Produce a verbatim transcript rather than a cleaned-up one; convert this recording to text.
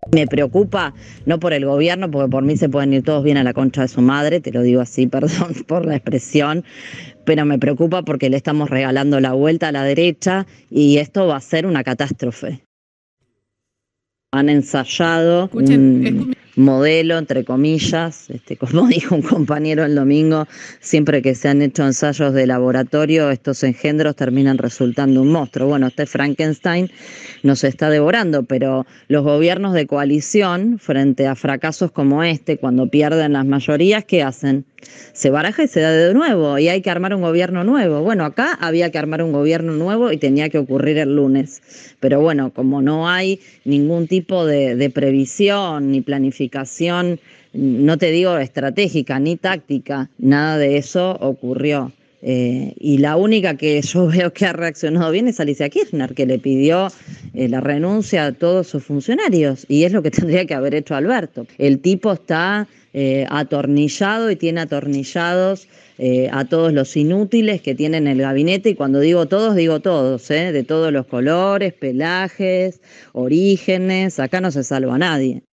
Me preocupa, no por el gobierno, porque por mí se pueden ir todos bien a la concha de su madre, te lo digo así, perdón por la expresión, pero me preocupa porque le estamos regalando la vuelta a la derecha y esto va a ser una catástrofe. Han ensayado Escuchen, un escu- modelo, entre comillas, este, como dijo un compañero el domingo, siempre que se han hecho ensayos de laboratorio, estos engendros terminan resultando un monstruo. Bueno, este Frankenstein nos está devorando, pero los gobiernos de coalición, frente a fracasos como este, cuando pierden las mayorías, ¿qué hacen? Se baraja y se da de nuevo, y hay que armar un gobierno nuevo. Bueno, acá había que armar un gobierno nuevo y tenía que ocurrir el lunes. Pero bueno, como no hay ningún tipo de, de previsión ni planificación, no te digo estratégica ni táctica, nada de eso ocurrió. Eh, y la única que yo veo que ha reaccionado bien es Alicia Kirchner, que le pidió eh, la renuncia a todos sus funcionarios, y es lo que tendría que haber hecho Alberto. El tipo está eh, atornillado y tiene atornillados eh, a todos los inútiles que tienen el gabinete, y cuando digo todos, digo todos, ¿eh? De todos los colores, pelajes, orígenes, acá no se salva a nadie.